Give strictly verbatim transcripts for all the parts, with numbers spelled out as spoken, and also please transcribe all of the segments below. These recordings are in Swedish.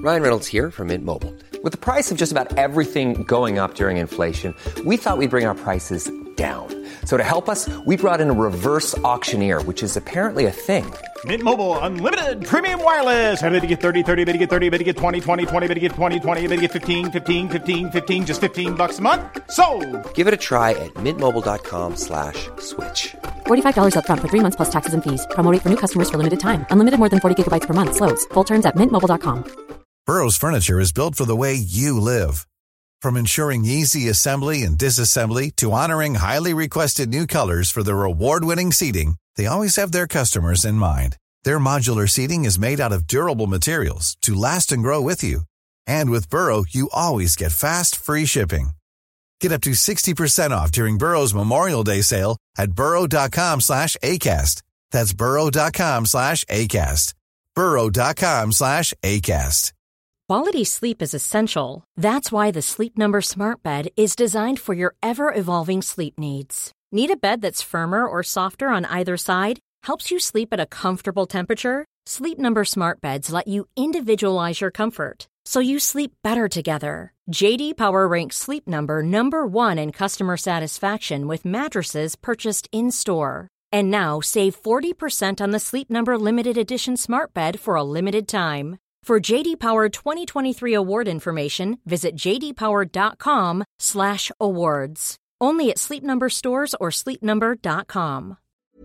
Ryan Reynolds here from Mint Mobile. With the price of just about everything going up during inflation, we thought we'd bring our prices down. So to help us, we brought in a reverse auctioneer, which is apparently a thing. Mint Mobile Unlimited Premium Wireless. How to get thirty, thirty, how to get thirty, how to get twenty, twenty, twenty, how to get twenty, twenty, how to get fifteen, fifteen, fifteen, fifteen, just fifteen bucks a month? Sold! Give it a try at mintmobile.com slash switch. forty-five dollars up front for three months plus taxes and fees. Promo rate for new customers for limited time. Unlimited more than forty gigabytes per month. Slows full terms at mint mobile dot com. Burrow's furniture is built for the way you live. From ensuring easy assembly and disassembly to honoring highly requested new colors for their award-winning seating, they always have their customers in mind. Their modular seating is made out of durable materials to last and grow with you. And with Burrow, you always get fast, free shipping. Get up to sixty percent off during Burrow's Memorial Day sale at burrow.com slash ACAST. That's burrow.com slash ACAST. burrow.com slash ACAST. Quality sleep is essential. That's why the Sleep Number Smart Bed is designed for your ever-evolving sleep needs. Need a bed that's firmer or softer on either side? Helps you sleep at a comfortable temperature? Sleep Number Smart Beds let you individualize your comfort, so you sleep better together. J D Power ranks Sleep Number number one in customer satisfaction with mattresses purchased in-store. And now save forty percent on the Sleep Number Limited Edition Smart Bed for a limited time. For J D Power twenty twenty-three award information, visit jdpower.com slash awards. Only at Sleep Number stores or sleep number dot com.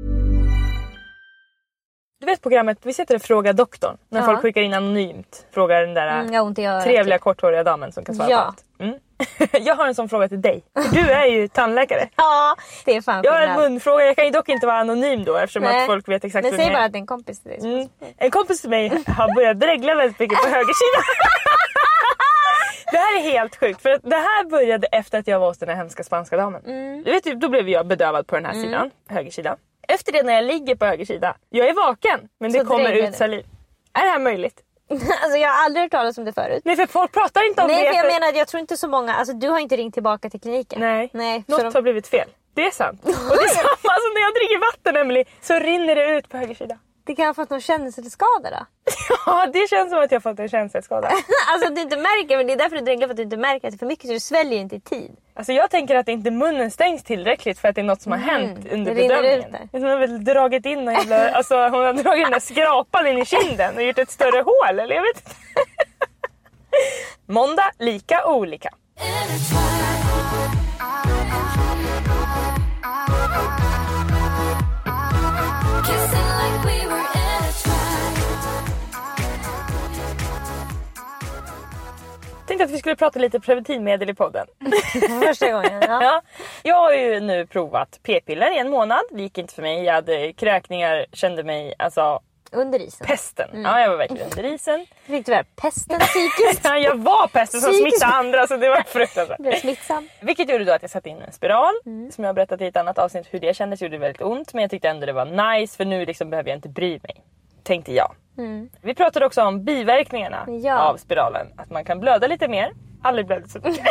Du vet programmet, vi sitter och frågar doktorn. När ja. folk skickar in anonymt. Frågar den där mm, trevliga typ. korthåriga damen som kan svara ja. på allt. Mm. Jag har en sån fråga till dig. Du är ju tandläkare. Ja, det är fan. Jag har en munfråga. Jag kan ju dock inte vara anonym då. Eftersom Nej. att folk vet exakt Men hur säg jag bara att det är en kompis till dig. Mm. En kompis till mig har börjat dregla väldigt mycket på högersidan. Det här är helt sjukt. För det här började efter att jag var hos den här hemska spanska damen. Mm. Du vet ju, då blev jag bedövad på den här mm. sidan. Högersidan. Efter det när jag ligger på höger sida. Jag är vaken. Men det så kommer ut saliv. Är det här möjligt? Alltså jag har aldrig hört talas om det förut. Nej, för folk pratar inte om Nej, det. Nej, för jag menar, jag tror inte så många. Alltså du har inte ringt tillbaka till kliniken. Nej, Nej något de... har blivit fel. Det är sant. Och det är samma som när jag dricker vatten, Emily. Så rinner det ut på höger sida. Det kan ha fått någon känselsskada då? Ja, det känns som att jag har fått en känselsskada. Alltså du inte märker, men det är därför du dreglar, för att du inte märker att det är för mycket, så du sväljer inte i tid. Alltså jag tänker att inte munnen stängs tillräckligt för att det är något som har mm, hänt under det bedömningen. Det hon har väl dragit in en jävla, alltså hon har dragit den där skrapan in i kinden och gjort ett större hål, eller jag vet inte. Måndag, lika olika. Jag tänkte att vi skulle prata lite preventivmedel i podden. Första gången, ja. Ja. Jag har ju nu provat p-piller i en månad. Det gick inte för mig. Jag hade kräkningar, kände mig alltså... Under isen. Pesten. Mm. Ja, jag var verkligen under isen. Fick du väl pesten psykiskt? Ja, jag var pesten som smittade andra, så det var fruktansvärt. Blev smittsam. Vilket gjorde då att jag satte in en spiral. Mm. Som jag har berättat i ett annat avsnitt hur det kändes. Gjorde det väldigt ont, men jag tyckte ändå det var nice. För nu liksom behöver jag inte bry mig. Tänkte jag. Mm. Vi pratade också om biverkningarna ja. av spiralen. Att man kan blöda lite mer. Aldrig blödde så mycket.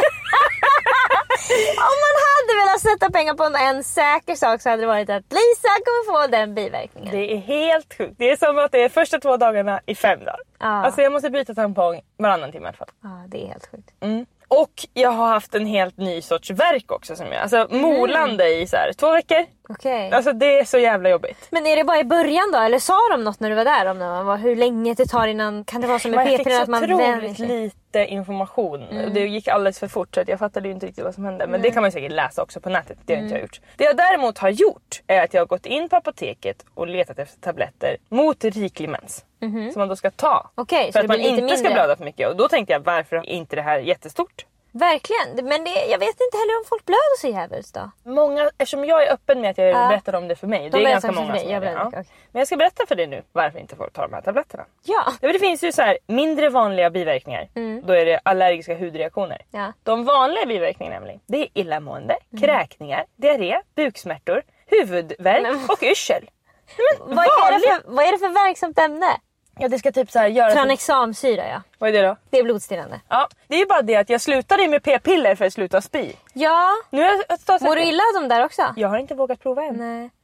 Om man hade velat sätta pengar på en säker sak så hade det varit att Lisa kommer få den biverkningen. Det är helt sjukt. Det är som att det är första två dagarna i fem dagar. Ja. Alltså jag måste byta tampong varannan timme i alla fall. Ja, det är helt sjukt. Mm. Och jag har haft en helt ny sorts verk också som jag, alltså molande mm. i så här två veckor. Okej. Okay. Alltså det är så jävla jobbigt. Men är det bara i början då? Eller sa de något när du var där om det var hur länge det tar innan, kan det vara som med p-piller att man otroligt lite information. Mm. Det gick alldeles för fort så att jag fattade ju inte riktigt vad som hände. Men mm. det kan man ju säkert läsa också på nätet. Det har mm. inte jag gjort. Det jag däremot har gjort är att jag har gått in på apoteket och letat efter tabletter mot riklig mens. Mm-hmm. Som man då ska ta. Okay, för att man inte ska blöda för mycket. Och då tänkte jag, varför är inte det här jättestort? Verkligen, men det, jag vet inte heller om folk blöder så jävligt då. Många, eftersom jag är öppen med att jag ja. berättar om det för mig. De det är ganska många som jag det. Ja. Okay. Men jag ska berätta för dig nu varför inte folk tar de här tabletterna. Ja. Det finns ju så här mindre vanliga biverkningar. Mm. Då är det allergiska hudreaktioner. Ja. De vanliga biverkningarna nämligen, det är illamående, mm. kräkningar, diarré, buksmärtor, huvudvärk men... och yrsel. Men, vad, är det för, vad är det för verksamt ämne? Ja, det ska typ så här göra... Tranexamsyra, ja. Vad är det då? Det är blodstillande. Ja, det är ju bara det att jag slutade med p-piller för att sluta spy. Ja. Nu är jag Mår du illa av dem där också? Jag har inte vågat prova än. Nej.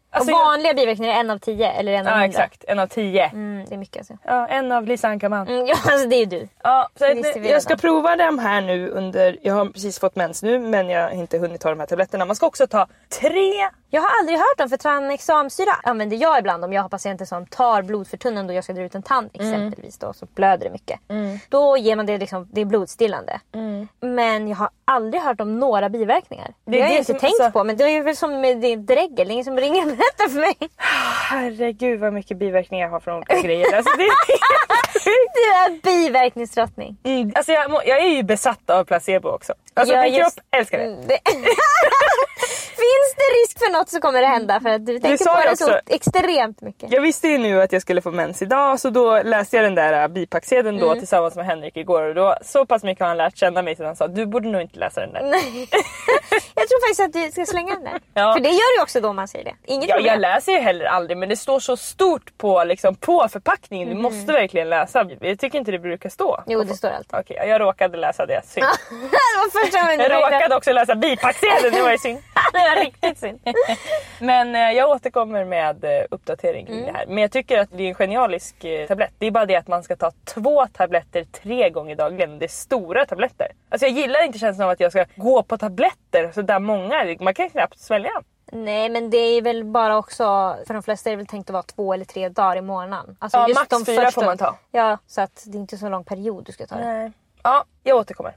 Alltså, och vanliga biverkningar är en av tio eller en av ja, hundra? exakt. En av tio. Mm, det är mycket alltså. Ja, en av Lisa Ankarman. Mm, ja, alltså det är du. Ja, så visste jag, vi jag ska redan. prova dem här nu under... Jag har precis fått mens nu, men jag har inte hunnit ta de här tabletterna. Man ska också ta tre... Jag har aldrig hört om, för tranexamsyra använder jag ibland om jag har patienter som tar blodförtunnande och jag ska dra ut en tand exempelvis då, så blöder det mycket. Mm. Då ger man det liksom, det är blodstillande. Mm. Men jag har aldrig hört om några biverkningar. Det, det har jag inte som, tänkt alltså... på, men det är väl som med din dregel, det är ingen som ringer och berättar för mig. Herregud vad mycket biverkningar jag har från olika grejer. Alltså, det är... Du är biverkningsdrottning. Mm, alltså jag, må, jag är ju besatt av placebo också. Alltså ja, min just... kropp älskar det. det... Finns det risk för något så kommer det hända, för att du tänker på det också... så extremt mycket. Jag visste ju nu att jag skulle få mens idag, så då läste jag den där uh, bipacksedeln då mm. tillsammans med Henrik igår, och då så pass mycket har han lärt känna mig så han sa du borde nog inte läsa den där. Nej. Jag tror faktiskt att du ska slänga den där. Ja. För det gör du också då man säger det. Inget ja, problem. jag läser ju heller aldrig, men det står så stort på, liksom, på förpackningen. Mm. Du måste verkligen läsa. Jag tycker inte det brukar stå. Jo, det står alltid. Okej, okay, jag råkade läsa det. Synd. Det var första gången jag råkade också läsa bipacksedeln, det var ju synd. Det var riktigt synd. Men eh, jag återkommer med eh, uppdatering kring mm. det här. Men jag tycker att det är en genialisk eh, tablett. Det är bara det att man ska ta två tabletter tre gånger dagligen. Det är stora tabletter. Alltså jag gillar inte känslan av att jag ska gå på tabletter så där många. Man kan knappt svälja. Nej, men det är väl bara också, för de flesta är det väl tänkt att vara två eller tre dagar i månaden. Alltså ja, just max de fyra första... får man ta. Ja, så att det är inte så lång period du ska ta det. Nej. Ja, jag återkommer.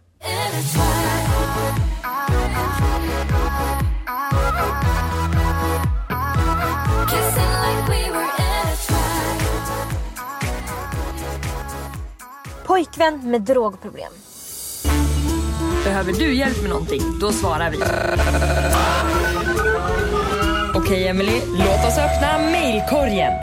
Pojkvän med drogproblem. Behöver du hjälp med någonting? Då svarar vi. Okej, okay, Emily, låt oss öppna mailkorgen.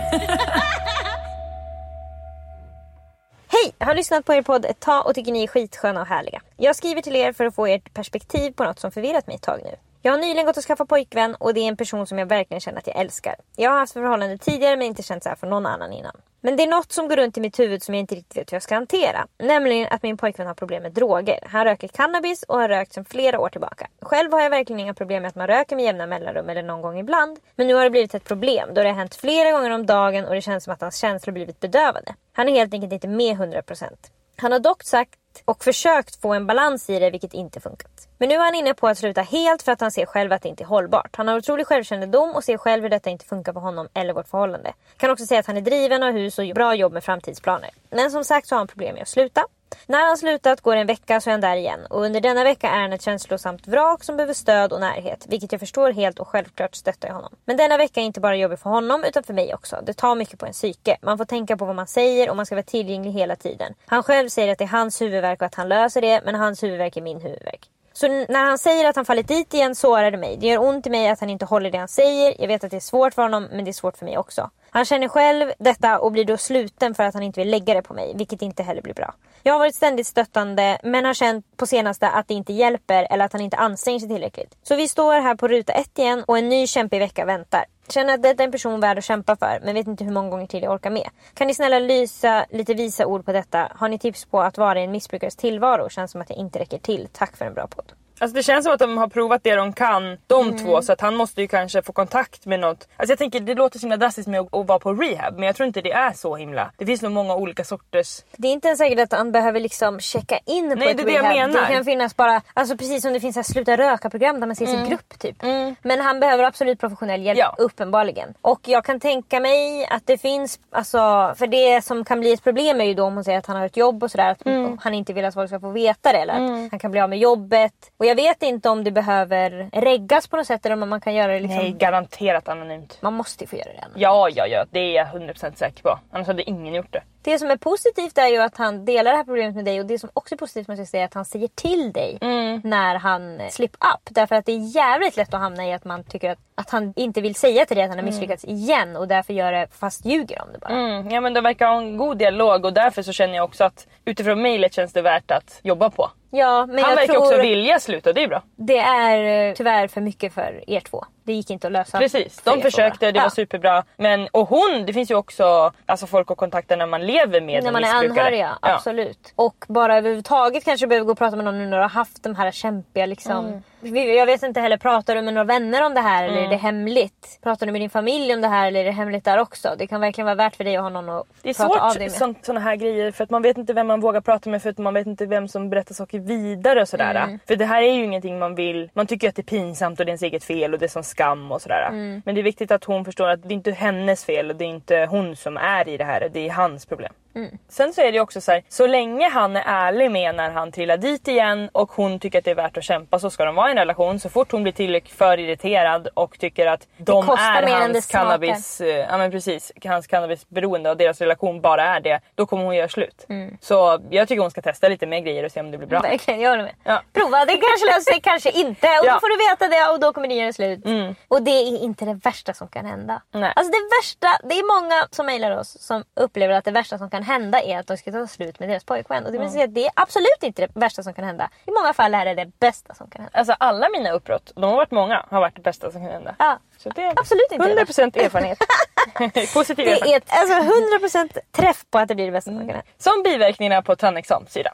Hej, jag har lyssnat på er podd ett tag och tycker ni är skitsköna och härliga. Jag skriver till er för att få ert perspektiv på något som förvirrat mig ett tag nu. Jag har nyligen gått och skaffat pojkvän och det är en person som jag verkligen känner att jag älskar. Jag har haft förhållande tidigare men inte känt så här för någon annan innan. Men det är något som går runt i mitt huvud som jag inte riktigt vet hur jag ska hantera. Nämligen att min pojkvän har problem med droger. Han röker cannabis och har rökt sedan flera år tillbaka. Själv har jag verkligen inga problem med att man röker med jämna mellanrum eller någon gång ibland. Men nu har det blivit ett problem då det har hänt flera gånger om dagen och det känns som att hans känslor blivit bedövade. Han är helt enkelt inte med hundra procent. Han har dock sagt och försökt få en balans i det, vilket inte funkat. Men nu är han inne på att sluta helt för att han ser själv att det inte är hållbart. Han har otrolig självkännedom och ser själv hur detta inte funkar för honom eller vårt förhållande. Kan också säga att han är driven av hus och bra jobb med framtidsplaner. Men som sagt så har han problem med att sluta. När han slutat går en vecka så är han där igen. Och under denna vecka är han ett känslosamt vrak som behöver stöd och närhet. Vilket jag förstår helt och självklart stöttar jag honom. Men denna vecka är inte bara jobbig för honom utan för mig också. Det tar mycket på en psyke. Man får tänka på vad man säger och man ska vara tillgänglig hela tiden. Han själv säger att det är hans huvudvärk och att han löser det. Men hans huvudvärk är min huvudvärk. Så när han säger att han fallit dit igen sårar det mig. Det gör ont i mig att han inte håller det han säger. Jag vet att det är svårt för honom men det är svårt för mig också. Han känner själv detta och blir då sluten för att han inte vill lägga det på mig. Vilket inte heller blir bra. Jag har varit ständigt stöttande men har känt på senaste att det inte hjälper eller att han inte anstränger sig tillräckligt. Så vi står här på ruta ett igen och en ny kämpig vecka väntar. Känner att detta är en person värd att kämpa för men vet inte hur många gånger till jag orkar med. Kan ni snälla lysa lite visa ord på detta? Har ni tips på att vara i en missbrukares tillvaro? Känns som att det inte räcker till. Tack för en bra podd. Alltså det känns som att de har provat det de kan, de mm. två, så att han måste ju kanske få kontakt med något. Alltså jag tänker, det låter så himla drastiskt med att, att vara på rehab, men jag tror inte det är så himla. Det finns nog många olika sorters. Det är inte ens säkert att han behöver liksom checka in på Nej, ett det är rehab. Det jag menar. Det kan finnas bara, alltså precis som det finns här sluta röka-program där man ses mm. i grupp typ. Mm. Men han behöver absolut professionell hjälp, ja. Uppenbarligen. Och jag kan tänka mig att det finns, alltså, för det som kan bli ett problem är ju då om hon säger att han har ett jobb och sådär, att mm. han inte vill att folk ska få veta det, eller att mm. han kan bli av med jobbet. Och jag vet inte om det behöver reggas på något sätt eller om man kan göra det liksom... Nej, garanterat anonymt. Man måste få göra det anonymt. Ja, ja, ja. Det är jag hundra procent säker på. Annars hade ingen gjort det. Det som är positivt är ju att han delar det här problemet med dig. Och det som också är positivt måste jag säga är att han säger till dig mm. när han slip up. Därför att det är jävligt lätt att hamna i att man tycker att, att han inte vill säga till dig att han har misslyckats mm. igen. Och därför gör det fast ljuger om det bara. Mm. Ja, men det verkar ha en god dialog. Och därför så känner jag också att utifrån mejlet känns det värt att jobba på. Ja, men han jag verkar tror också vilja sluta, det är bra. Det är tyvärr för mycket för er två. det gick inte att lösa. Precis, de försökte, det ja. var superbra. Men, och hon, det finns ju också alltså folk att kontakta när man lever med när en man är missbrukare. anhöriga, Ja. absolut. Och bara överhuvudtaget kanske behöver gå och prata med någon nu när du har haft de här kämpiga liksom. Mm. Jag vet inte heller, pratar du med några vänner om det här eller mm. är det hemligt? Pratar du med din familj om det här eller är det hemligt där också? Det kan verkligen vara värt för dig att ha någon att det är prata svårt, av dig med. Det är sådana här grejer för att man vet inte vem man vågar prata med, för att man vet inte vem som berättar saker vidare och sådär. Mm. För det här är ju ingenting man vill, man tycker att det är pinsamt och det är ens eget fel och det är som skam och sådär. Mm. Men det är viktigt att hon förstår att det är inte hennes fel och det är inte hon som är i det här, det är hans problem. Mm. Sen så är det också så här, så länge han är ärlig med när han trillar dit igen och hon tycker att det är värt att kämpa, så ska de vara i en relation. Så fort hon blir tillräckligt för irriterad och tycker att de är hans cannabis, ja men precis, hans cannabisberoende och deras relation bara är det, då kommer hon göra slut. Mm. Så jag tycker hon ska testa lite mer grejer och se om det blir bra. Verkligen, jag håller med. Ja. Prova, det kanske löser sig, kanske inte. Och ja. Då får du veta det och då kommer det göra slut. Mm. Och det är inte det värsta som kan hända. Nej. Alltså det värsta, det är många som mejlar oss som upplever att det värsta som kan hända är att de ska ta slut med deras pojkvän. Och det vill säga att det är absolut inte det värsta som kan hända. I många fall är det det bästa som kan hända. Alltså alla mina uppbrott, de har varit många, har varit det bästa som kan hända. Ja, så det är absolut inte hundra procent erfarenhet. Positiv det erfarenhet. Det är alltså hundra procent träff på att det blir det bästa mm. som kan hända. Som biverkningarna på tandexamsida.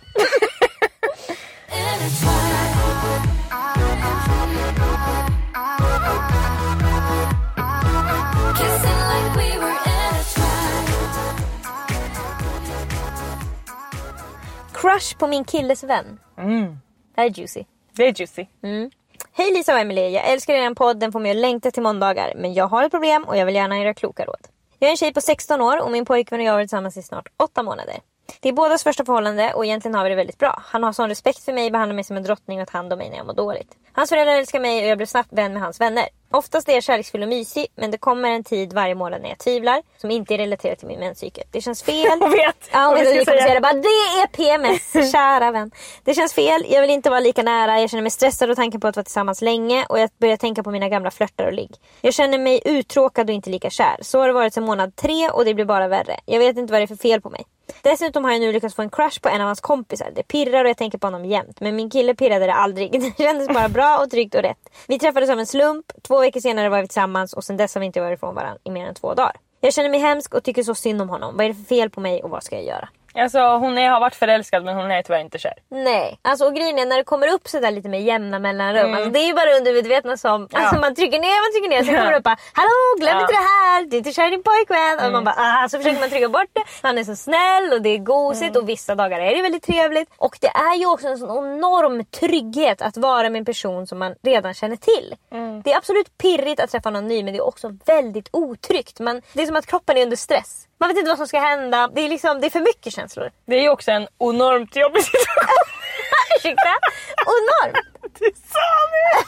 Crush på min killes vän. Mm. Det här är juicy. Det är juicy. Mm. Hej Lisa och Emily, jag älskar er podd, den får mig att längta till måndagar. Men jag har ett problem och jag vill gärna era kloka råd. Jag är en tjej på sexton år och min pojkvän och jag har varit tillsammans i snart åtta månader. Det är bådas första förhållande och egentligen har vi det väldigt bra. Han har sån respekt för mig, behandlar mig som en drottning och tar hand om mig när jag mår dåligt. Hans föräldrar älskar mig och jag blev snabbt vän med hans vänner. Oftast är jag kärleksfull och mysig, men det kommer en tid varje månad när jag tvivlar, som inte är relaterat till min menscykel. Det känns fel. Jag vet. Ja, och jag ska säga det bara, det är P M S, kära vän. Det känns fel, jag vill inte vara lika nära. Jag känner mig stressad och tanken på att vara tillsammans länge och jag börjar tänka på mina gamla flörtar och ligg. Jag känner mig uttråkad och inte lika kär. Så har det varit sedan månad tre och det blir bara värre. Jag vet inte vad det är för fel på mig. Dessutom har jag nu lyckats få en crush på en av hans kompisar. Det pirrar och jag tänker på honom jämt. Men min kille pirrade det aldrig. Det kändes bara bra och tryggt och rätt. Vi träffades av en slump. Två veckor senare var vi tillsammans och sen dess har vi inte varit ifrån varandra i mer än två dagar. Jag känner mig hemsk och tycker så synd om honom. Vad är det för fel på mig och vad ska jag göra? Alltså hon är, har varit förälskad men hon är tyvärr inte kär. Nej, alltså och grejen är när det kommer upp så där lite med jämna mellanrum. Mm. Alltså, det är ju bara undermedvetna som ja. Alltså man trycker ner, man trycker ner. Sen kommer det upp bara, hallå glöm ja. inte det här. Du är inte kär i din pojkvän. Mm. Och man bara, ah, så försöker man trycka bort det. Han är så snäll och det är gosigt mm. och vissa dagar är det väldigt trevligt. Och det är ju också en sån enorm trygghet att vara med en person som man redan känner till. Mm. Det är absolut pirrigt att träffa någon ny, men det är också väldigt otryggt. Man, det är som att kroppen är under stress. Man vet inte vad som ska hända. Det är liksom, det är för mycket känslor. Det är ju också en enormt jobbig situation. Ursäkta? Enormt? Du sa det!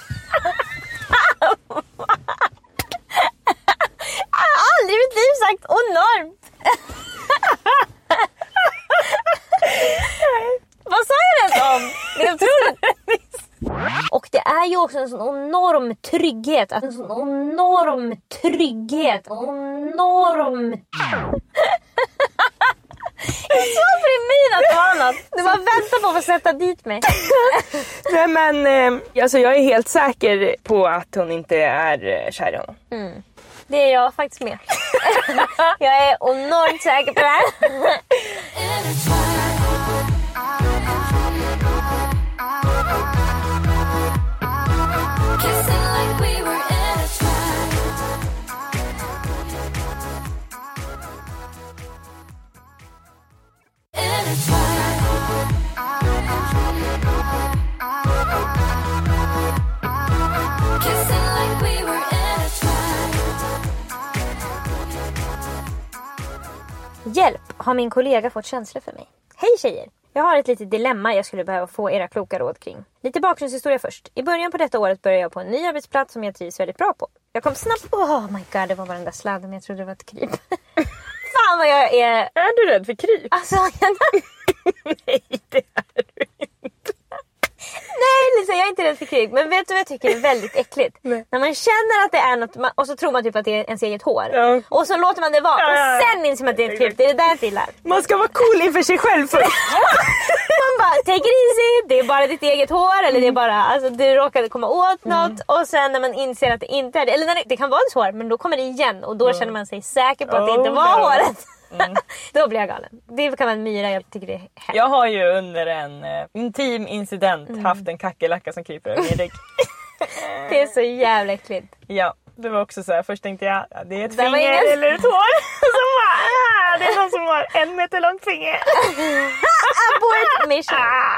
Jag har aldrig i mitt liv sagt enormt. Vad sa jag ens om? Det är otroligt. Och det är ju också en sån enorm trygghet. En sån enorm trygghet. Enorm... Jag är så förminat på annat. Du bara väntar på att få sätta dit mig. Nej men eh, alltså jag är helt säker på att hon inte är kär i honom. Mm. Det är jag faktiskt med. Jag är enormt säker på det här. Hjälp, har min kollega fått känslor för mig? Hej tjejer! Jag har ett litet dilemma jag skulle behöva få era kloka råd kring. Lite bakgrundshistoria först. I början på detta året började jag på en ny arbetsplats som jag trivs väldigt bra på. Jag kom snabbt... Oh my god, det var bara den där sladden, men jag trodde det var ett kryp. Fan vad jag är... Är du rädd för kryp? Alltså, jag... Nej, det är du inte. Nej Lisa, jag är inte rädd för kryp. Men vet du vad jag tycker är väldigt äckligt? Nej. När man känner att det är något, och så tror man typ att det är ens eget hår. Ja. Och så låter man det vara. Ja, ja, ja. Och sen inser man att det är ett kryp. Det är det där jag gillar. Man ska vara cool inför sig själv först. Man bara, take it easy, det är bara ditt eget hår. Mm. Eller det är bara, alltså du råkade komma åt något. Mm. Och sen när man inser att det inte är det, eller när det, det kan vara ens hår, men då kommer det igen. Och då mm. känner man sig säker på att det inte var oh, håret. Mm. Då blir jag galen. Det kan vara en myra, jag tycker det är hemskt. Jag har ju under en uh, intim incident mm. haft en kackerlacka som kryper över min rygg. Det är så jävla äckligt. Ja, det var också så här. Först tänkte jag, ja, det är ett det finger ingen... eller ett hår. Så bara, ja, det är någon som har en meter långt finger. Abort mission.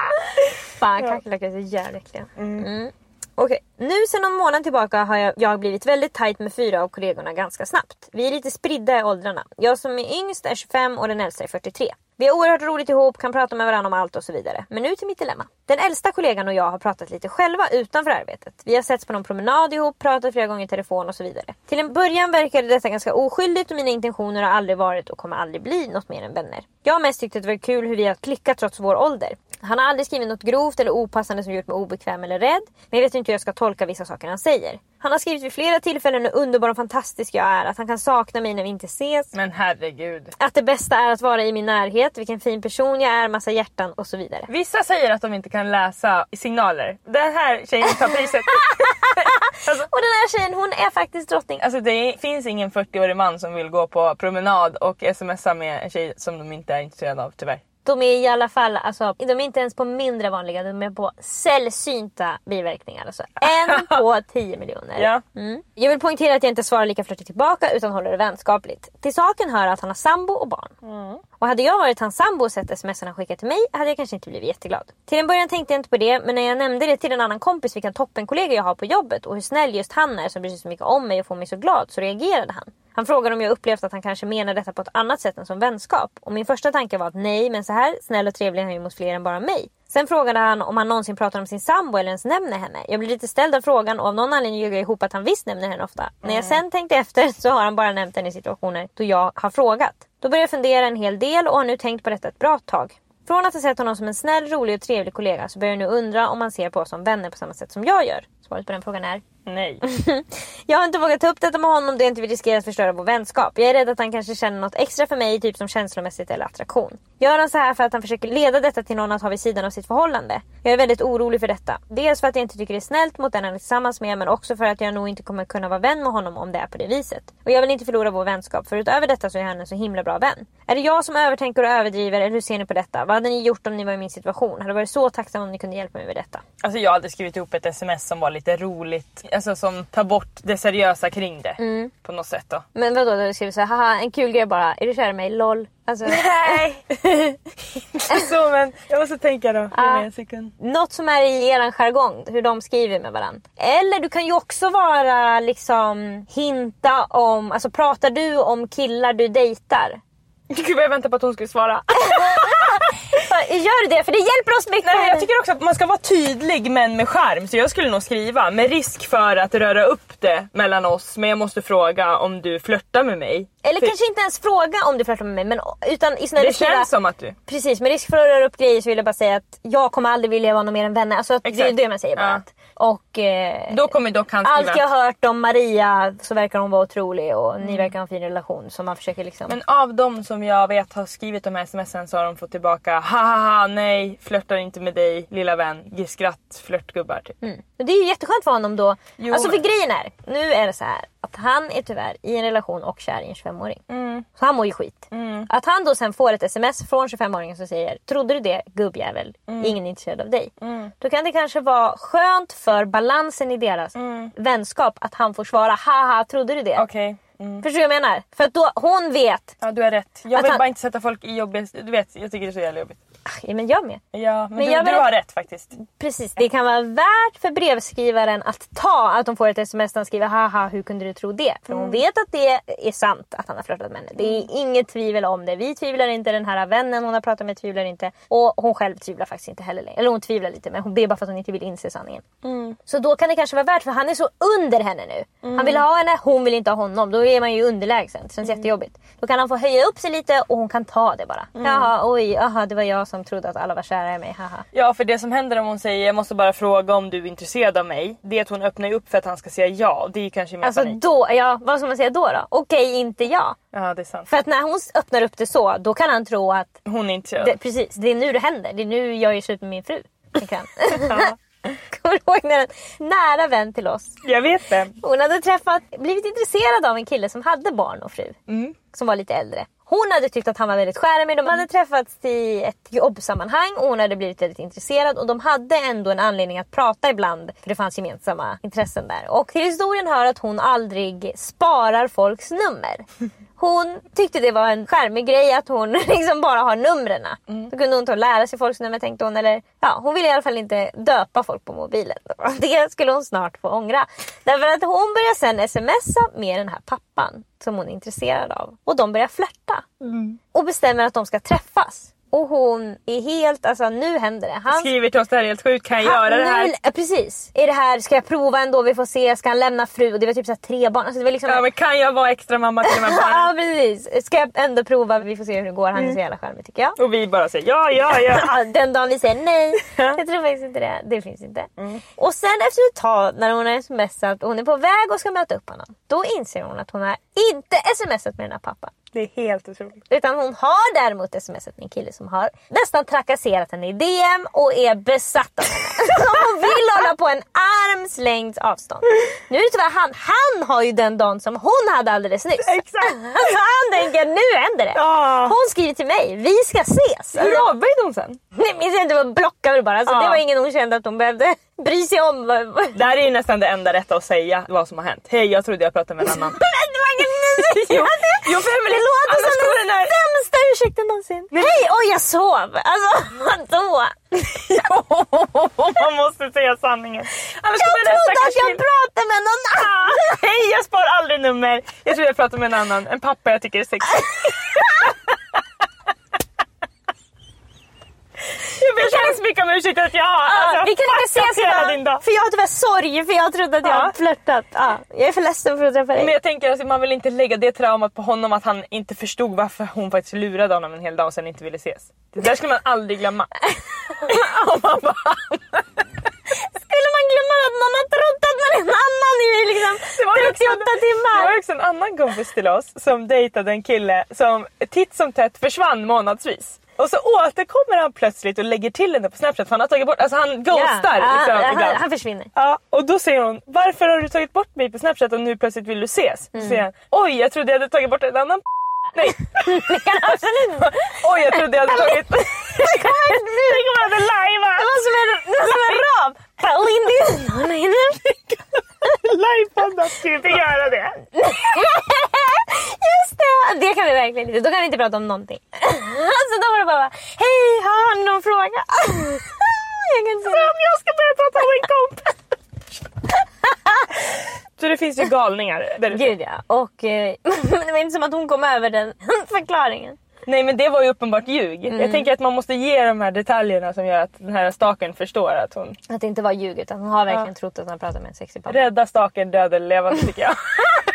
Fan, kackerlackor är så jävla äckliga. Mm. Mm. Okej, okay. Nu sedan någon månad tillbaka har jag, jag blivit väldigt tajt med fyra av kollegorna ganska snabbt. Vi är lite spridda i åldrarna. Jag som är yngst är tjugofem och den äldsta är fyrtiotre. Vi har oerhört roligt ihop, kan prata med varandra om allt och så vidare. Men nu till mitt dilemma. Den äldsta kollegan och jag har pratat lite själva utanför arbetet. Vi har setts på någon promenad ihop, pratat flera gånger i telefon och så vidare. Till en början verkade detta ganska oskyldigt och mina intentioner har aldrig varit och kommer aldrig bli något mer än vänner. Jag har mest tyckt att det var kul hur vi har klickat trots vår ålder. Han har aldrig skrivit något grovt eller opassande som gjort mig obekväm eller rädd. Men jag vet inte hur jag ska tolka vissa saker han säger. Han har skrivit vid flera tillfällen hur underbar och fantastisk jag är. Att han kan sakna mig när vi inte ses. Men herregud. Att det bästa är att vara i min närhet. Vilken fin person jag är, massa hjärtan och så vidare. Vissa säger att de inte kan läsa signaler. Den här tjejen tar priset. Alltså, och den här tjejen, hon är faktiskt drottning. Alltså det finns ingen fyrtioårig man som vill gå på promenad och smsa med en tjej som de inte är intresserade av, tyvärr. De är i alla fall, alltså, de är inte ens på mindre vanliga, de är på sällsynta biverkningar. Alltså en på tio miljoner. Ja. Mm. Jag vill poängtera att jag inte svarar lika flörtigt tillbaka utan håller det vänskapligt. Till saken hör att han har sambo och barn. Mm. Och hade jag varit hans sambo och sett sms'en han skickat till mig hade jag kanske inte blivit jätteglad. Till en början tänkte jag inte på det, men när jag nämnde det till en annan kompis vilken toppenkollega jag har på jobbet och hur snäll just han är som bryr sig så mycket om mig och får mig så glad, så reagerade han. Han frågade om jag upplevt att han kanske menar detta på ett annat sätt än som vänskap. Och min första tanke var att nej, men så här snäll och trevlig är han ju mot fler än bara mig. Sen frågade han om han någonsin pratar om sin sambo eller ens nämner henne. Jag blev lite ställd av frågan och av någon anledning ljög jag ihop att han visst nämner henne ofta. Mm. När jag sen tänkte efter så har han bara nämnt henne i situationer då jag har frågat. Då började jag fundera en hel del och har nu tänkt på detta ett bra tag. Från att ha sett honom som en snäll, rolig och trevlig kollega så börjar jag nu undra om han ser på oss som vänner på samma sätt som jag gör. Svaret på den frågan är nej. Jag har inte vågat ta upp detta med honom då jag inte vill riskera att förstöra vår vänskap. Jag är rädd att han kanske känner något extra för mig, typ som känslomässigt eller attraktion. Gör han så här för att han försöker leda detta till någon att ha vid sidan av sitt förhållande? Jag är väldigt orolig för detta. Dels för att jag inte tycker det är snällt mot den han är tillsammans med, men också för att jag nog inte kommer kunna vara vän med honom om det är på det viset. Och jag vill inte förlora vår vänskap, för utöver detta så är han en så himla bra vän. Är det jag som övertänker och överdriver, eller hur ser ni på detta? Vad hade ni gjort om ni var i min situation? Hade varit så tacksam om ni kunde hjälpa mig med detta. Alltså jag hade skrivit ihop ett sms som var lite roligt. Alltså som tar bort det seriösa kring det. Mm. På något sätt då. Men vadå, då skulle du säga, haha, en kul grej bara. Är du kär i mig? Lol. Alltså... Nej! Så, men jag måste tänka då. Ah, en sekund. Något som är i eran jargong, hur de skriver med varandra. Eller du kan ju också vara liksom hinta om, alltså pratar du om killar du dejtar? Gud, jag väntar på att hon skulle svara. Gör det, för det hjälper oss mycket. Nej, jag tycker också att man ska vara tydlig men med charm. Så jag skulle nog skriva med risk för att röra upp det mellan oss. Men jag måste fråga om du flörtar med mig. Eller för... kanske inte ens fråga om du flörtar med mig, men utan istället det skriva... känns som att du... Precis, med risk för att röra upp grejer så vill jag bara säga att jag kommer aldrig vilja vara någon mer än vänner. Alltså att det är det man säger bara. Ja. Att, och eh, då kommer dock han skriva... allt jag har hört om Maria så verkar hon vara otrolig och mm. ni verkar ha en fin relation som man försöker liksom... Men av dem som jag vet har skrivit de här sms'en så har de fått tillbaka haha, nej, flörtar inte med dig, lilla vän, ge skratt, flörtgubbar typ. Mm. Det är ju jätteskönt för honom då. Jo. Alltså för grejen är, nu är det så här att han är tyvärr i en relation och kär i en tjugofemåring. Mm. Så han mår ju skit. Mm. Att han då sen får ett sms från tjugofemåringen som säger, trodde du det, gubbjävel? Mm. Ingen är intresserad av dig. Mm. Då kan det kanske vara skönt för balansen i deras mm. vänskap att han får svara, haha, trodde du det? Okej. Okay. Mm. Förstår du vad jag menar? För att då, hon vet. Ja, du har rätt. Jag vill han... bara inte sätta folk i jobbet. Du vet, jag tycker det är så jävla jobbigt. Ja, men jag med. Ja, men, men du, jag du har rätt faktiskt. Precis, det kan vara värt för brevskrivaren att ta att de får ett sms och skriver haha, hur kunde du tro det? För mm. hon vet att det är sant att han har flörtat med henne. Det är inget tvivel om det. Vi tvivlar inte, den här vännen hon har pratat med tvivlar inte. Och hon själv tvivlar faktiskt inte heller längre. Eller hon tvivlar lite, men hon ber bara för att hon inte vill inse sanningen. Mm. Mm. Så då kan det kanske vara värt, för han är så under henne nu. Mm. Han vill ha henne, hon vill inte ha honom. Då är man ju underlägsen. Det känns mm. jättejobbigt. Då kan han få höja upp sig lite och hon kan ta det bara. Mm. Jaha, oj, aha, det var jag som trodde att alla var kära i mig. Haha. Ja, för det som händer om hon säger jag måste bara fråga om du är intresserad av mig. Det är att hon öppnar upp för att han ska säga ja. Det är kanske mer alltså panik. Då, ja, vad ska man säga då då? Okej, inte jag. Ja, det är sant. För att när hon öppnar upp det så, då kan han tro att hon är intresserad. Det, precis, det är nu det händer. Det är nu jag är slut med min fru. Kan. Ja. Kommer du ihåg när en nära vän till oss? Jag vet det. Hon hade träffat, blivit intresserad av en kille som hade barn och fru. Mm. Som var lite äldre. Hon hade tyckt att han var väldigt skärmig. De hade träffats i ett jobbsammanhang och hon hade blivit väldigt intresserad. Och de hade ändå en anledning att prata ibland. För det fanns gemensamma intressen där. Och till historien hör att hon aldrig sparar folks nummer. Hon tyckte det var en skärmig grej att hon liksom bara har numren. Mm. Då kunde hon ta och lära sig folks nummer, tänkte hon. Eller, ja, hon ville i alla fall inte döpa folk på mobilen. Det skulle hon snart få ångra. Därför att hon börjar sen smsa med den här pappan som hon är intresserad av. Och de börjar flirta. Mm. Och bestämmer att de ska träffas. Och hon är helt, alltså nu händer det. Han skriver till oss, det här är helt sjukt, kan jag han, göra det här? Nu, precis. Är det här, ska jag prova ändå, vi får se, ska han lämna fru? Och det var typ så här tre barn. Alltså det var liksom ja, men kan jag vara extra mamma till de här barnen? Ja, precis. Ska jag ändå prova, vi får se hur det går. Han är mm. så jävla charmig tycker jag. Och vi bara säger ja, ja, ja. Den dagen vi säger nej, jag tror faktiskt inte det. Det finns inte. Mm. Och sen efter ett tag, när hon har smsat och hon är på väg och ska möta upp honom, då inser hon att hon har inte smsat med den här pappan. Det är helt otroligt. Utan hon har däremot smsat med en kille som har nästan trakasserat henne i D M och är besatt av henne. Hon vill hålla på en arms längds avstånd. Nu är det tyvärr han. Han har ju den dagen som hon hade alldeles nyss. Exakt. Så han tänker, nu händer det. Oh. Hon skriver till mig, vi ska ses. Hur avböjde hon sen? Nej, minns jag inte, det var blockade bara. Så oh. Det var ingen hon kände att hon behövde bry sig om. Det här är ju nästan det enda rätta att säga vad som har hänt. Hej, jag trodde jag pratade med en annan. Jo, jo, för det låter som den där sämsta ursäkten någonsin. Nej. Hej, oj jag sov. Alltså, vadå? Jo, man måste säga sanningen. Annars jag trodde att jag pratade med någon annan. Ah, hej, jag spar aldrig nummer. Jag tror jag pratar med en annan. En pappa jag tycker är sexig. Jag ber så hemskt mycket om ursäkt att jag har ja, alltså, vi kan inte ses idag, för jag har tyvärr sorg, för jag trodde att jag ja. har flörtat. Ja, jag är för ledsen för att träffa dig. Men jag tänker att alltså, man vill inte lägga det traumat på honom att han inte förstod varför hon faktiskt lurade honom en hel dag och sen inte ville ses. Det där skulle man aldrig glömma. Och man bara... Skulle man glömma att någon har trott att man är en annan i liksom trettioåtta timmar? Det var också en annan kompis till oss som dejtade en kille som titt som tätt försvann månadsvis. Och så återkommer han plötsligt och lägger till henne på Snapchat för han har tagit bort, alltså han ghostar ja, liksom, ja, ibland. Han, han försvinner. Ja, och då säger hon, varför har du tagit bort mig på Snapchat och nu plötsligt vill du ses? Mm. Så säger han, oj jag trodde jag hade tagit bort en annan p***. Nej. Det kan absolut. Oj jag trodde jag hade tagit... Det kommer nu. Det kommer att live. Det var som en, det var som en rap. Live-podden, ska vi inte göra det? Just det, det kan vi verkligen inte. Då kan vi inte prata om någonting. Alltså då var det bara, hej, har ni någon fråga? Jag kan säga. Om jag ska börja prata om en kompis. Så det finns ju galningar. Gud ja, och eh, det var inte som att hon kom över den förklaringen. Nej, men det var ju uppenbart ljug. Mm. Jag tänker att man måste ge de här detaljerna som gör att den här stalkern förstår att hon... Att det inte var ljug, utan hon har verkligen ja. trott att hon pratar med en sexig pappa. Rädda stalkern, död eller levande tycker jag.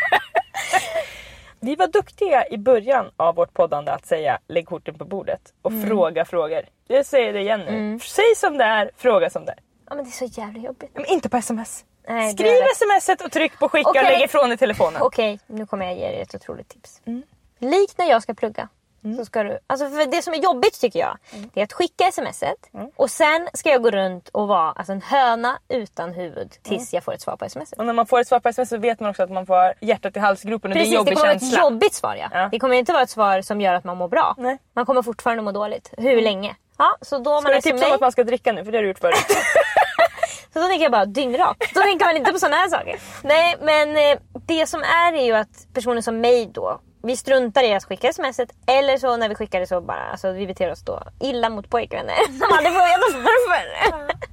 Vi var duktiga i början av vårt poddande att säga lägg korten på bordet och mm. fråga frågor. Jag säger det igen nu. Mm. Säg som det är, fråga som det är. Ja, men det är så jävla jobbigt. Men inte på sms. Nej, skriv smset och tryck på skicka okay. och lägg ifrån i telefonen. Okej, okay, nu kommer jag ge dig ett otroligt tips. Mm. Likt när jag ska plugga. Mm. Så ska du, alltså för det som är jobbigt tycker jag mm. det är att skicka smset mm. och sen ska jag gå runt och vara alltså en höna utan huvud tills mm. jag får ett svar på smset. Och när man får ett svar på sms så vet man också att man får hjärtat i halsgropen och precis, det är en jobbig det kommer känsla. Ett jobbigt svar ja. ja. Det kommer inte vara ett svar som gör att man mår bra. Nej. Man kommer fortfarande må dåligt. Hur mm. länge? Ja, så då ska man du tipsa om att man ska dricka nu för det har du gjort förut. Så då tänker jag bara dyngrak. Då tänker man inte på såna här saker. Nej, men eh, det som är är ju att personer som mig då, vi struntar i att skicka smset. Eller så när vi skickar det så bara, alltså vi beter oss då illa mot pojkvänner. Som aldrig får veta varför.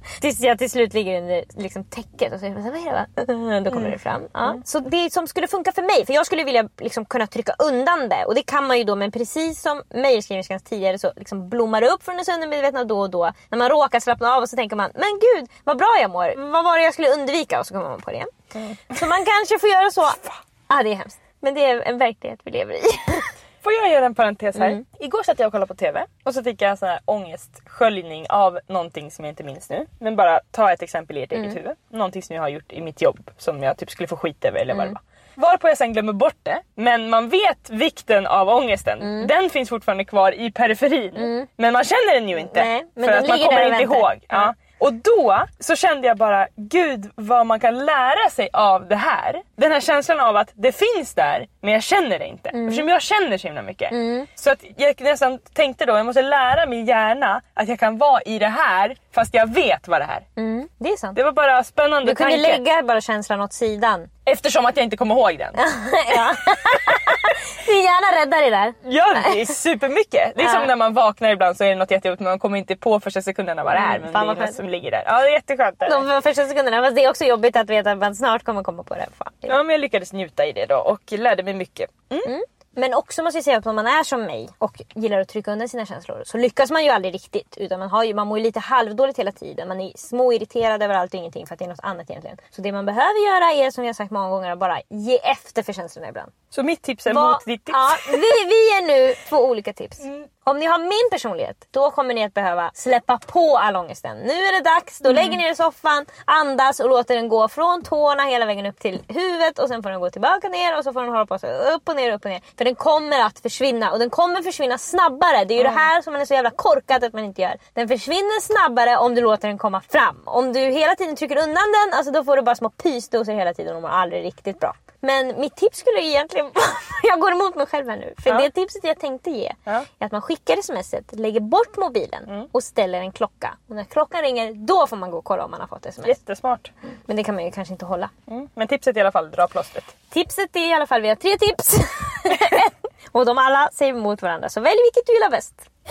Tills jag till slut ligger under liksom, täcket och så är det så här, vad är det va? Då kommer mm. det fram. Ja. Mm. Så det som skulle funka för mig, för jag skulle vilja liksom, kunna trycka undan det. Och det kan man ju då, men precis som mejlskrivningskans tidigare så liksom, blommar det upp från en undermedvetna då och då. När man råkar slappna av och så tänker man, men gud vad bra jag mår. Vad var det jag skulle undvika? Och så kommer man på det igen. Mm. Så man kanske får göra så. Ja, ah, det är hemskt. Men det är en verklighet vi lever i. Får jag göra en parentes här? Mm. Igår satt jag och kollade på tv och så fick jag en sån här ångestsköljning av någonting som jag inte minns nu. Men bara ta ett exempel i ert mm. eget huvud. Någonting som jag har gjort i mitt jobb som jag typ skulle få skit över eller vad det var. Varpå jag sen glömmer bort det. Men man vet vikten av ångesten. Mm. Den finns fortfarande kvar i periferin. Mm. Men man känner den ju inte. Nej, men för att man kommer inte ihåg. Ja. Ja. Och då så kände jag bara, gud vad man kan lära sig av det här. Den här känslan av att det finns där, men jag känner det inte. Mm. Eftersom jag känner så himla mycket. Mm. Så att jag nästan tänkte då, jag måste lära min hjärna att jag kan vara i det här, fast jag vet vad det är. Mm. Det är sant. Det var bara spännande. Du kunde tanke. lägga bara känslan åt sidan. Eftersom att jag inte kommer ihåg den. Ja. Din hjärna räddar det där. Ja, det är supermycket. Det är som när man vaknar ibland så är det något jättejobbigt, men man kommer inte på första sekunderna vad det är. Men mm, det är något som ligger där. Ja, det är jätteskönt. De första sekunderna, men det är också jobbigt att veta att man snart kommer komma på det. Fan. Ja, men jag lyckades njuta i det då och lärde mig mycket. Mm. Mm. Men också måste jag säga att om man är som mig och gillar att trycka undan sina känslor så lyckas man ju aldrig riktigt. Utan man, har ju, man mår ju lite halvdåligt hela tiden. Man är små irriterad över allt och ingenting för att det är något annat egentligen. Så det man behöver göra är, som jag sagt många gånger, att bara ge efter för känslorna ibland. Så mitt tips är Va, mot ditt tips? Ja, vi, vi är nu två olika tips. Mm. Om ni har min personlighet, då kommer ni att behöva släppa på all ångesten. Nu är det dags, då mm. lägger ni er i soffan, andas och låter den gå från tårna hela vägen upp till huvudet. Och sen får den gå tillbaka ner och så får den hålla på sig upp och ner, upp och ner. För den kommer att försvinna och den kommer försvinna snabbare. Det är ju mm. det här som man är så jävla korkad att man inte gör. Den försvinner snabbare om du låter den komma fram. Om du hela tiden trycker undan den, alltså då får du bara små pysdoser hela tiden och mår aldrig riktigt bra. Men mitt tips skulle egentligen jag går emot mig själv här nu. För ja. det tipset jag tänkte ge ja. är att man skickar smset, lägger bort mobilen mm. och ställer en klocka. Och när klockan ringer, då får man gå och kolla om man har fått sms. Jättesmart. Men det kan man ju kanske inte hålla. Mm. Men tipset är i alla fall, dra plåstret. Tipset är i alla fall, vi har tre tips. Och de alla säger emot varandra. Så välj vilket du gillar bäst.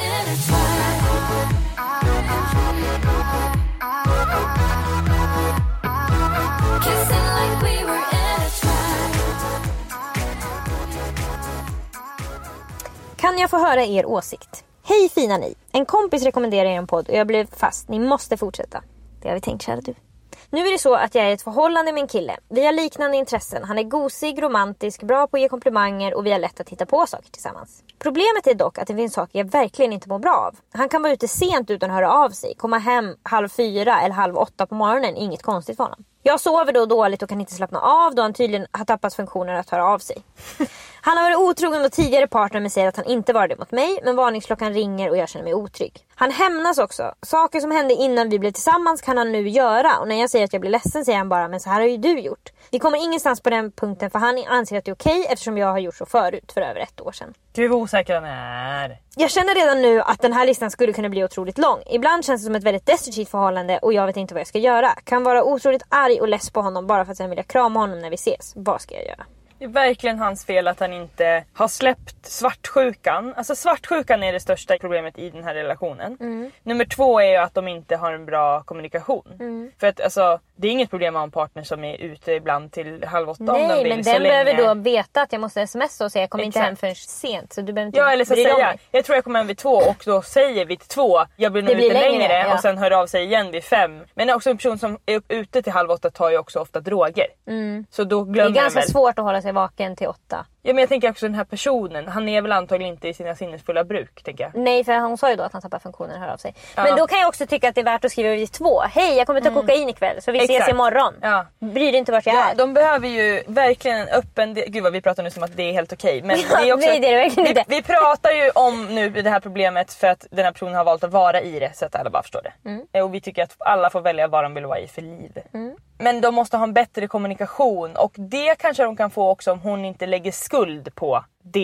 Kan jag få höra er åsikt? Hej fina ni! En kompis rekommenderar er en podd och jag blev fast. Ni måste fortsätta. Det har vi tänkt, kära du. Nu är det så att jag är i ett förhållande med en kille. Vi har liknande intressen. Han är gosig, romantisk, bra på att ge komplimanger och vi har lätt att hitta på saker tillsammans. Problemet är dock att det finns saker jag verkligen inte mår bra av. Han kan vara ute sent utan att höra av sig. Komma hem halv fyra eller halv åtta på morgonen. Inget konstigt för honom. Jag sover då dåligt och kan inte slappna av då han tydligen har tappat funktionen att höra av sig. Han har varit otrogen mot tidigare partner men säger att han inte var det mot mig. Men varningsklockan ringer och jag känner mig otrygg. Han hämnas också. Saker som hände innan vi blev tillsammans kan han nu göra. Och när jag säger att jag blir ledsen säger han bara, men så här har ju du gjort. Vi kommer ingenstans på den punkten för han anser att det är okej eftersom jag har gjort så förut för över ett år sedan. Gud vad osäker han är. Jag känner redan nu att den här listan skulle kunna bli otroligt lång. Ibland känns det som ett väldigt destruktivt förhållande och jag vet inte vad jag ska göra. Kan vara otroligt arg och less på honom bara för att sen vill jag krama honom när vi ses. Vad ska jag göra? Det är verkligen hans fel att han inte har släppt svartsjukan. Alltså svartsjukan är det största problemet i den här relationen. Mm. Nummer två är ju att de inte har en bra kommunikation. Mm. För att alltså, det är inget problem att ha en partner som är ute ibland till halv åtta. Nej, om de vill, men den behöver då veta att jag måste smsa och säga jag kommer Exakt. inte hem förrän sent. Så du behöver inte ja, eller så säga, jag tror jag kommer hem vid två och då säger vi till två. Jag blir nog ute längre, längre ja. och sen hör av sig igen vid fem. Men också en person som är ute till halv åtta tar ju också ofta droger. Mm. Så då glömmer det är ganska väl. svårt att hålla sig vaken till åtta. Ja, men jag tänker också den här personen. Han är väl antagligen inte i sina sinnesfulla bruk, tänker jag. Nej, för hon sa ju då att han tappar funktionen och hör av sig. Ja. Men då kan jag också tycka att det är värt att skriva vid två. Hej, jag kommer ta mm. kokain ikväll. Så vi Exakt. ses imorgon. Ja. Bryr dig inte vart jag ja, är. De behöver ju verkligen en öppen... Gud vad vi pratar nu som att det är helt okej. Men ja, det är också... nej, det är det verkligen vi, vi pratar ju om nu det här problemet för att den här personen har valt att vara i det. Så att alla bara förstår det. Mm. Och vi tycker att alla får välja vad de vill vara i för liv. Mm. Men de måste ha en bättre kommunikation. Och det kanske de kan få också om hon inte lägger skuld på det.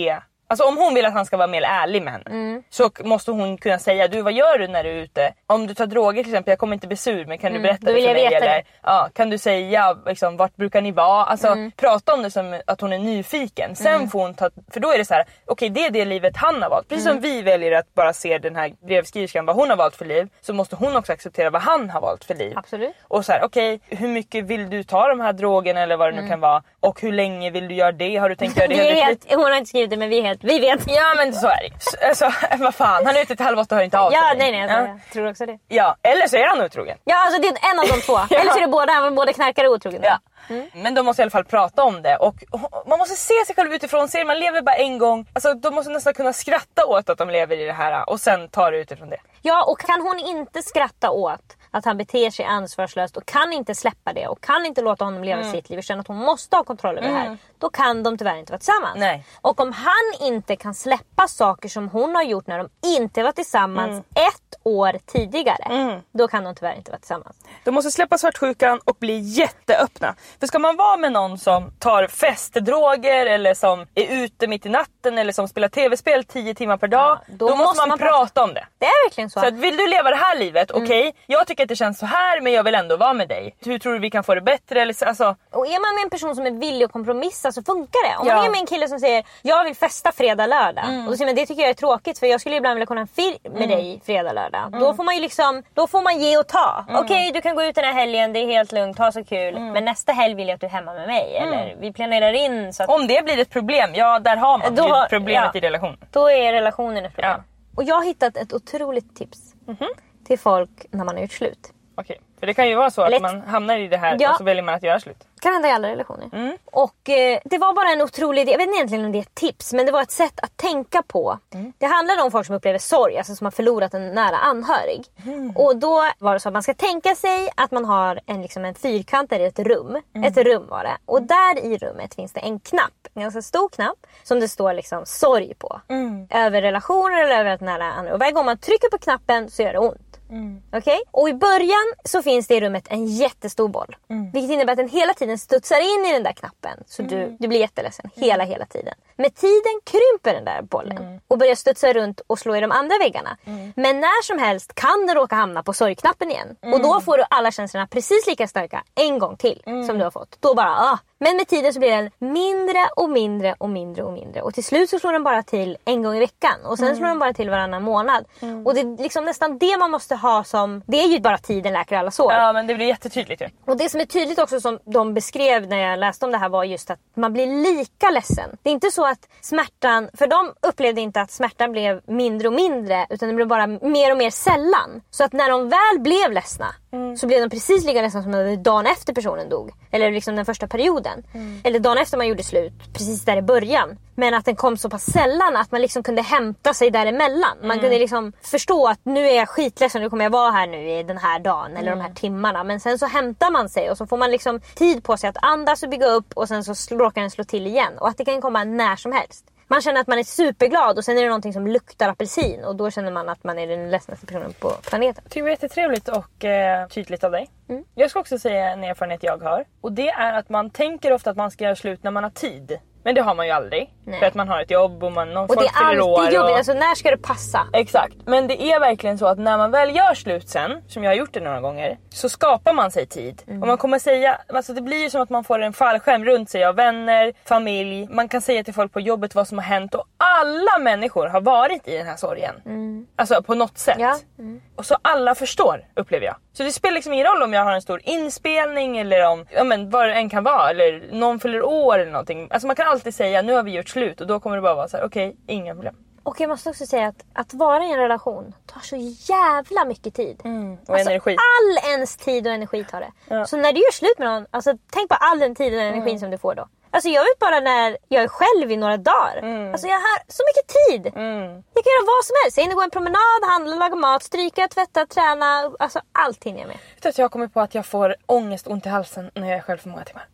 Alltså om hon vill att han ska vara mer ärlig med henne mm. så måste hon kunna säga, du vad gör du när du är ute? Om du tar droger till exempel, jag kommer inte bli sur, men kan du berätta mm, det för mig? Eller, ja, kan du säga liksom, vart brukar ni vara? Alltså mm. prata om det som att hon är nyfiken. Sen mm. får hon ta, för då är det så här, okej okay, det är det livet han har valt. Precis mm. som vi väljer att bara se den här brevskriverskan vad hon har valt för liv, så måste hon också acceptera vad han har valt för liv. Absolut. Och så här, okej, okay, hur mycket vill du ta de här drogerna eller vad det nu mm. kan vara? Och hur länge vill du göra det? Har du tänkt göra det helt, helt, hon har inte skrivit det, men vi är helt, vi vet. Ja, men så är det. Alltså, vad fan, han är ute till halv åtta och hör inte av sig. Ja, nej, nej, ja. Jag tror också det. Ja, eller så är han otrogen. Ja, alltså det är en av de två. ja. Eller så är det båda, han var både knarkare och otrogen. Ja. Mm. Men de måste i alla fall prata om det. Och man måste se sig själv utifrån. Ser man lever bara en gång. Alltså de måste nästan kunna skratta åt att de lever i det här. Och sen ta det utifrån det. Ja, och kan hon inte skratta åt att han beter sig ansvarslöst och kan inte släppa det och kan inte låta honom leva mm. sitt liv och känna att hon måste ha kontroll över mm. det här, då kan de tyvärr inte vara tillsammans. Nej. Och om han inte kan släppa saker som hon har gjort när de inte var tillsammans mm. ett år tidigare, mm. då kan de tyvärr inte vara tillsammans. De måste släppa svartsjukan och bli jätteöppna. För ska man vara med någon som tar festdroger eller som är ute mitt i natten eller som spelar tv-spel tio timmar per dag, ja, då, då måste man, man prata, prata om det. Det är verkligen så. Så att, vill du leva det här livet, okej, okay, mm. jag tycker att det känns så här, men jag vill ändå vara med dig. Hur tror du vi kan få det bättre? Eller, alltså... Och är man med en person som är villig att kompromissa så funkar det. Om ja. man är med en kille som säger, jag vill festa fredag, lördag. Mm. Och då säger man, det tycker jag är tråkigt för jag skulle ibland vilja kunna fira med mm. dig fredag, lördag. Mm. Då får man ju liksom, då får man ge och ta. Mm. Okej, okay, du kan gå ut den här helgen, det är helt lugnt, ha så kul. Mm. Men nästa helg vill jag att du är hemma med mig. Mm. Eller vi planerar in så att... Om det blir ett problem, ja där har man då, ju problemet ja, i relationen. Då är relationen ett problem. Ja. Och jag har hittat ett otroligt tips mm-hmm. till folk när man har gjort slut. Okej, okay. För det kan ju vara så att Lätt. man hamnar i det här ja. och så väljer man att göra slut. Det kan hända i alla relationer. Mm. Och eh, det var bara en otrolig idé. Jag vet inte egentligen om det är ett tips, men det var ett sätt att tänka på. Mm. Det handlar om folk som upplever sorg, alltså som har förlorat en nära anhörig. Mm. Och då var det så att man ska tänka sig att man har en, liksom en fyrkant där i ett rum. Mm. Ett rum var det. Och där i rummet finns det en knapp, en ganska stor knapp, som det står liksom sorg på. Mm. Över relationer eller över ett nära anhörig. Och varje gång man trycker på knappen så gör det ont. Mm. Okej? Okay? Och i början så finns det i rummet en jättestor boll. Mm. Vilket innebär att den hela tiden studsar in i den där knappen. Så mm. du, du blir jätteledsen hela hela tiden. Med tiden krymper den där bollen. Mm. Och börjar studsa runt och slå i de andra väggarna. Mm. Men när som helst kan den råka hamna på sorgknappen igen. Mm. Och då får du alla känslorna precis lika starka en gång till mm. som du har fått. Då bara, ah. Men med tiden så blir den mindre och mindre och mindre och mindre. Och till slut så slår den bara till en gång i veckan. Och sen mm. slår den bara till varannan månad. Mm. Och det är liksom nästan det man måste ha som... Det är ju bara tiden läker alla sår. Ja, men det blir jättetydligt ju. Och det som är tydligt också som de beskrev när jag läste om det här var just att man blir lika ledsen. Det är inte så att smärtan... För de upplevde inte att smärtan blev mindre och mindre. Utan det blev bara mer och mer sällan. Så att när de väl blev ledsna mm. så blev de precis lika ledsna som dagen efter personen dog. Eller liksom den första perioden. Mm. Eller dagen efter man gjorde slut, precis där i början. Men att den kom så pass sällan att man liksom kunde hämta sig däremellan. Man mm. kunde liksom förstå att nu är jag skitledsen, nu kommer jag vara här nu i den här dagen eller mm. de här timmarna. Men sen så hämtar man sig och så får man liksom tid på sig att andas och bygga upp och sen så råkar den slå till igen. Och att det kan komma när som helst. Man känner att man är superglad och sen är det någonting som luktar apelsin. Och då känner man att man är den ledsnaste personen på planeten. Det var jättetrevligt och eh, tydligt av dig. Mm. Jag ska också säga en erfarenhet jag har. Och det är att man tänker ofta att man ska göra slut när man har tid. Men det har man ju aldrig. Nej. För att man har ett jobb och man någon och det är alltid jobbigt. Och... Alltså när ska det passa? Exakt. Men det är verkligen så att när man väl gör slut sen, som jag har gjort det några gånger, så skapar man sig tid. Mm. Och man kommer säga, alltså det blir ju som att man får en fallskärm runt sig av vänner, familj. Man kan säga till folk på jobbet vad som har hänt. Och alla människor har varit i den här sorgen. Mm. Alltså på något sätt. Ja. Mm. Och så alla förstår, upplever jag. Så det spelar liksom ingen roll om jag har en stor inspelning eller om, ja men vad det än kan vara. Eller någon fyller år eller någonting. Alltså man kan alltid säga, nu har vi gjort slut. Och då kommer det bara vara så här, okej, okay, inga problem. Och jag måste också säga att att vara i en relation tar så jävla mycket tid. Mm, och alltså energi. All ens tid och energi tar det. Ja. Så när du gör slut med någon, alltså tänk på all den tiden och energin mm. som du får då. Alltså jag vet bara när jag är själv i några dagar. Mm. Alltså jag har så mycket tid. Mm. Jag kan göra vad som helst. Jag hinner gå en promenad, handla, laga mat, stryka, tvätta, träna. Alltså allting är med. Vet du att jag har kommit på att jag får ångest, ont i halsen när jag är själv för många timmar.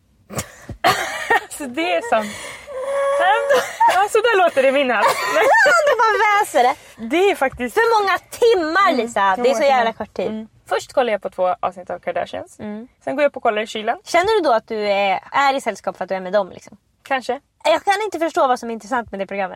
Så det är sant. Ja, så där låter det i min hals. Det bara väser det. Det är faktiskt... För många timmar, Lisa. Mm, det är så jävla kort tid. Mm. Först kollar jag på två avsnitt av Kardashians. Mm. Sen går jag på och kollar i kylen. Känner du då att du är, är i sällskap för att du är med dem liksom? Kanske. Jag kan inte förstå vad som är intressant med det programmet.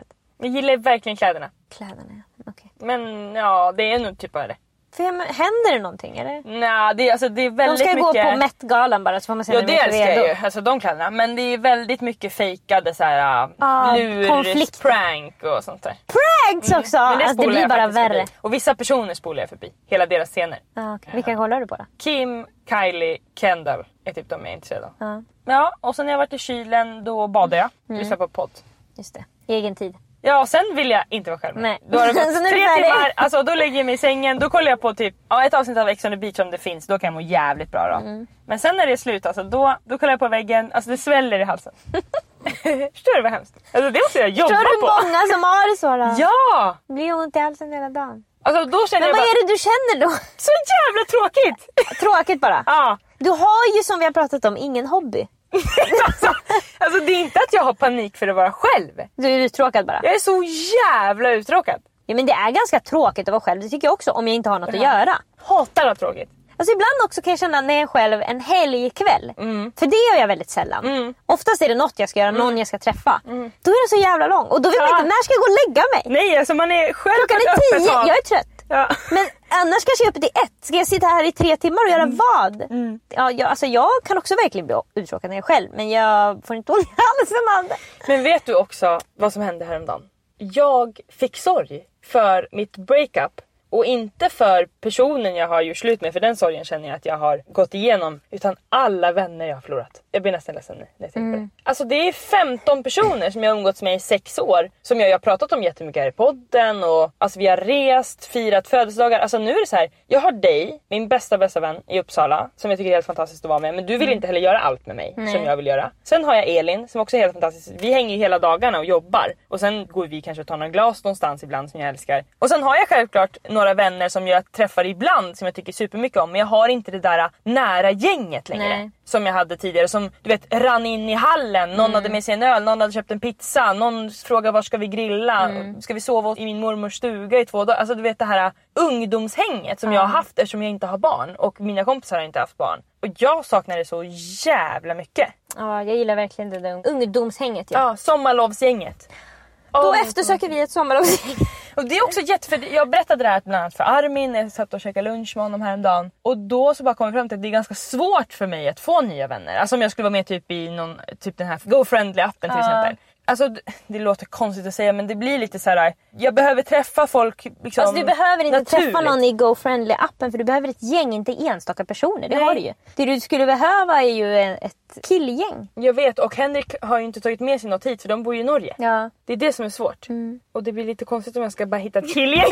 Jag gillar verkligen kläderna. Kläderna, ja. Okej. Men ja, det är nog typ bara det. För händer det någonting, eller? Nej, det, alltså, det är väldigt mycket... De ska mycket... gå på Met-galan bara så får man se ja, när det de är älskar redo. jag ju. Alltså de kläderna. Men det är väldigt mycket fejkade så här ah, lur, prank och sånt där. Pranks också! Mm. Det, alltså, det blir bara värre. Förbi. Och vissa personer spolar jag förbi. Hela deras scener. Ah, okay. Vilka kollar du på då? Kim, Kylie, Kendall är typ de jag är intresserad av. Ah. Ja, och sen när jag varit i kylen då badar jag. Mm. Lyssnar på podd. Just det. Egen tid. Ja, sen vill jag inte vara själv. Nej. Då har det gått tre timmar, alltså då lägger jag mig i sängen, då kollar jag på typ ja, ett avsnitt av Ex on the Beach om det finns, då kan jag må jävligt bra då. Mm. Men sen när det är slut, alltså då, då kollar jag på väggen, alltså det sväller i halsen. Förstår du vad hemskt? Alltså det måste jag jobba på. Förstår du många som har det så då? Ja! Det blir ont i halsen hela dagen. Alltså då känner Men jag vad bara... är det du känner då? Så jävla tråkigt! Tråkigt bara? Ja. Du har ju som vi har pratat om ingen hobby. alltså, alltså det är inte att jag har panik för att vara själv. Du är uttråkad bara. Jag är så jävla uttråkad. Ja, men det är ganska tråkigt att vara själv. Det tycker jag också om jag inte har något ja. att göra. Hatar att tråkigt. Alltså ibland också kan jag känna när jag är själv en helgkväll. Mm. För det gör jag väldigt sällan. Mm. Oftast är det något jag ska göra, mm. någon jag ska träffa. Mm. Då är den så jävla lång. Och då vet ja. man inte, när ska jag gå och lägga mig? Nej, alltså man är själv. Klockan är tio, jag är trött. Ja. Men annars kanske jag är uppe till ett. Ska jag sitta här i tre timmar och göra mm. vad? Mm. Ja, jag, alltså jag kan också verkligen bli uttråkad när jag är själv. Men jag får inte ont i halsen av det. Men vet du också vad som hände häromdagen? Jag fick sorg för mitt breakup. Och inte för personen jag har gjort slut med, för den sorgen känner jag att jag har gått igenom. Utan alla vänner jag har förlorat. Jag blir nästan ledsen nu när jag tänker på det. Alltså det är femton personer som jag har umgåtts med i sex år. Som jag har pratat om jättemycket här i podden. Och alltså vi har rest, firat födelsedagar. Alltså nu är det så här. Jag har dig, min bästa bästa vän i Uppsala. Som jag tycker är helt fantastiskt att vara med. Men du vill inte heller göra allt med mig. Nej. Som jag vill göra. Sen har jag Elin som också är helt fantastisk. Vi hänger ju hela dagarna och jobbar. Och sen går vi kanske och tar några glas någonstans ibland som jag älskar. Och sen har jag självklart några vänner som jag träffar ibland som jag tycker supermycket om. Men jag har inte det där nära gänget längre. Nej. Som jag hade tidigare. Som du vet rann in i hallen. Någon mm. hade med sig en öl. Någon hade köpt en pizza. Någon frågade var ska vi grilla. Mm. Ska vi sova i min mormors stuga i två dagar. Alltså du vet det här ungdomshänget som mm. jag har haft eftersom jag inte har barn. Och mina kompisar har inte haft barn. Och jag saknar det så jävla mycket. Ja, jag gillar verkligen det där ungdomshänget. Ja, ja sommarlovsgänget. Då oh, eftersöker vi ett sommarlovsgäng. Och det är också jätte, för jag berättade det här bland annat för Armin. Jag satt och käkade lunch med honom häromdagen. Och då så bara kom jag fram till att det är ganska svårt för mig att få nya vänner. Alltså om jag skulle vara med typ i någon, typ den här GoFriendly-appen till uh. exempel. Alltså det låter konstigt att säga men det blir lite så här. Jag behöver träffa folk liksom. Alltså du behöver inte naturligt. träffa någon i GoFriendly-appen för du behöver ett gäng, inte enstaka personer. Det Nej. har du ju. Det du skulle behöva är ju ett killgäng. Jag vet, och Henrik har ju inte tagit med sig något hit för de bor ju i Norge. Ja. Det är det som är svårt. Mm. Och det blir lite konstigt om jag ska bara hitta ett killgäng.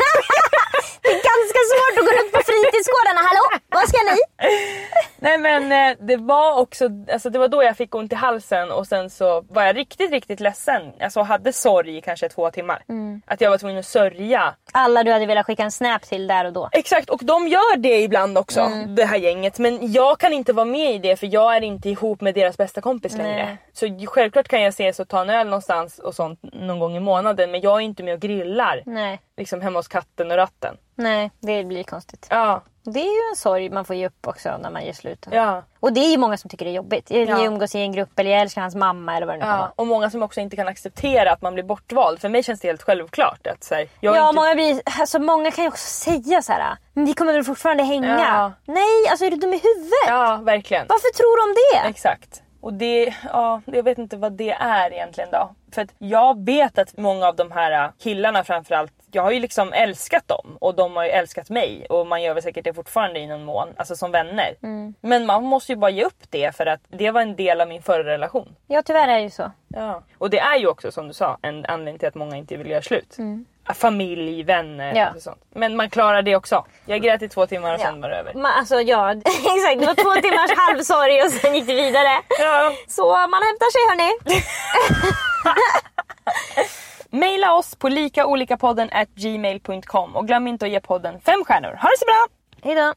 Det är ganska svårt att gå runt på fritidsgårdarna. Hallå, vad ska ni? Nej men det var också, alltså det var då jag fick ont i halsen och sen så var jag riktigt riktigt ledsen. Alltså hade sorg i kanske två timmar. Mm. Att jag var tvungen att sörja. Alla du hade velat skicka en snap till där och då. Exakt, och de gör det ibland också, mm. det här gänget. Men jag kan inte vara med i det för jag är inte ihop med deras bästa kompis längre. Nej. Så självklart kan jag ses och ta en öl någonstans och sånt någon gång i månaden. Men jag är inte med och grillar. Nej. Liksom hemma hos katten och ratten. Nej, det blir konstigt. Ja. Det är ju en sorg man får ge upp också när man ger slut. Ja. Och det är ju många som tycker det är jobbigt. Jag ja. umgås i en grupp eller jag älskar hans mamma eller vad det nu kan vara. Och många som också inte kan acceptera att man blir bortvald. För mig känns det helt självklart. Att, så här, jag ja, inte... många, blir, alltså, många kan ju också säga så här. Men vi kommer väl fortfarande hänga. Ja. Nej, alltså är du dum i huvudet? Ja, verkligen. Varför tror de det? Exakt. Och det, ja, jag vet inte vad det är egentligen då. För att jag vet att många av de här killarna framförallt, jag har ju liksom älskat dem. Och de har ju älskat mig. Och man gör väl säkert det fortfarande i någon mån. Alltså som vänner. Mm. Men man måste ju bara ge upp det för att det var en del av min förra relation. Ja, tyvärr är det ju så. Ja. Och det är ju också som du sa en anledning till att många inte vill göra slut. Mm. Familj, vänner ja. och sånt. Men man klarar det också. Jag grät i två timmar och ja. sen var det över. Man, alltså ja, exakt. Det var två timmars halvsorg och sen gick det vidare. Ja. Så man hämtar sig hörni. Maila oss på likaolikapodden at gmail dot com och glöm inte att ge podden fem stjärnor. Ha det så bra! Hej då!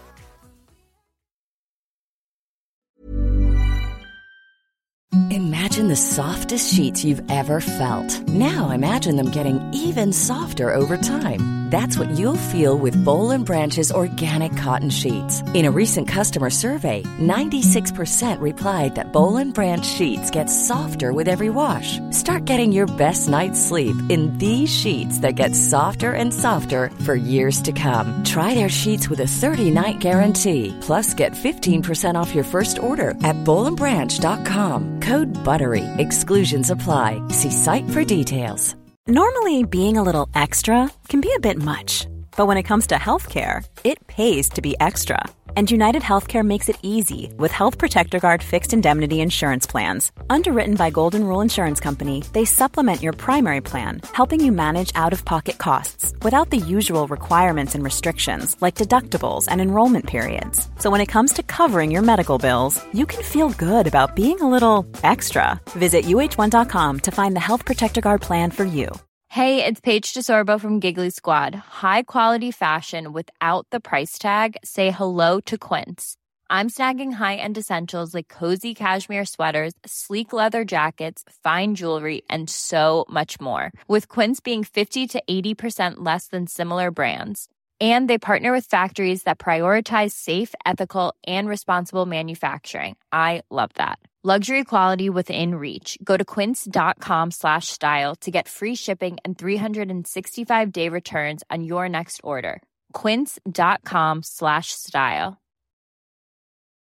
Imagine Imagine the softest sheets you've ever felt. Now imagine them getting even softer over time. That's what you'll feel with Boll and Branch's organic cotton sheets. In a recent customer survey, ninety-six percent replied that Boll and Branch sheets get softer with every wash. Start getting your best night's sleep in these sheets that get softer and softer for years to come. Try their sheets with a thirty-night guarantee. Plus, get fifteen percent off your first order at boll and branch dot com. Code BUTTERY. Exclusions apply. See site for details. Normally, being a little extra can be a bit much. But when it comes to healthcare, it pays to be extra. And United Healthcare makes it easy with Health Protector Guard fixed indemnity insurance plans. Underwritten by Golden Rule Insurance Company, they supplement your primary plan, helping you manage out-of-pocket costs without the usual requirements and restrictions like deductibles and enrollment periods. So when it comes to covering your medical bills, you can feel good about being a little extra. Visit U H one dot com to find the Health Protector Guard plan for you. Hey, it's Paige DeSorbo from Giggly Squad. High quality fashion without the price tag. Say hello to Quince. I'm snagging high-end essentials like cozy cashmere sweaters, sleek leather jackets, fine jewelry, and so much more. With Quince being fifty to eighty percent less than similar brands. And they partner with factories that prioritize safe, ethical, and responsible manufacturing. I love that. Luxury quality within reach. Go to quince.com slash style to get free shipping and three sixty-five day returns on your next order. Quince.com slash style.